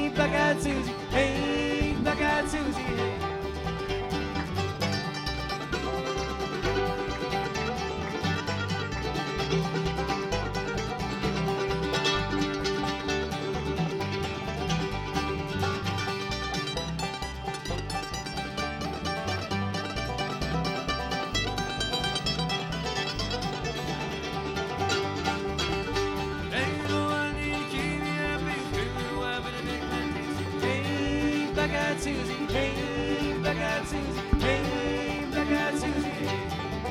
black-eyed Susie, hey, black-eyed Susie, hey. Black-eyed Susie, hey, black-eyed Susie, hey, black-eyed Susie, hey.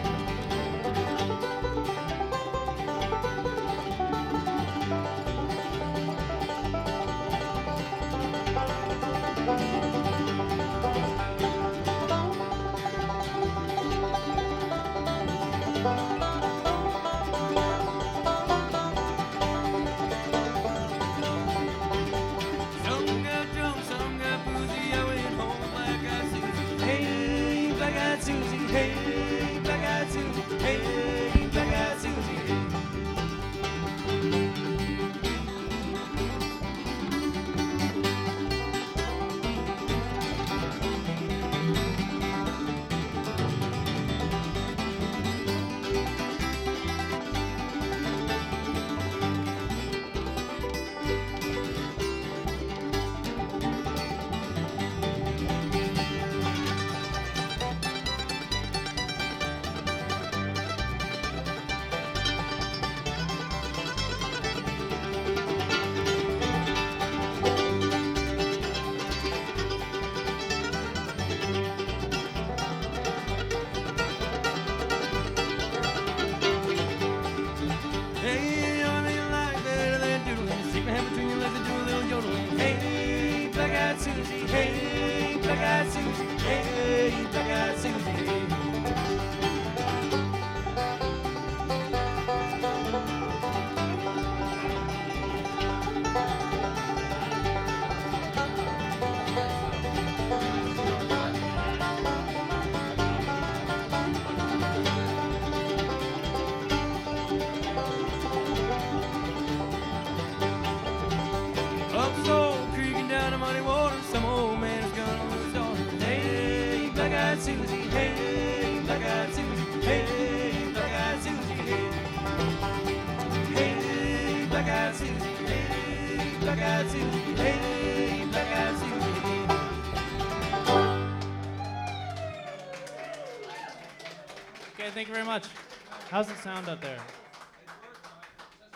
Black-eyed Susie, hey, black-eyed Susie, hey, black-eyed Susie, hey. Hey, I really like better than doodling. Stick my hand between your legs and do a little yodeling. Hey, black-eyed Susie, hey, black-eyed Susie, hey, black-eyed Susie, hey. Up soul, creaking down the muddy water, some old man is gonna lose his daughter. Hey, black-eyed Susie, hey, black-eyed Susie, hey, black-eyed Susie, hey. Hey, black-eyed Susie, hey, black-eyed Susie, hey, black-eyed Susie, hey. Okay, thank you very much. How's it sound out there?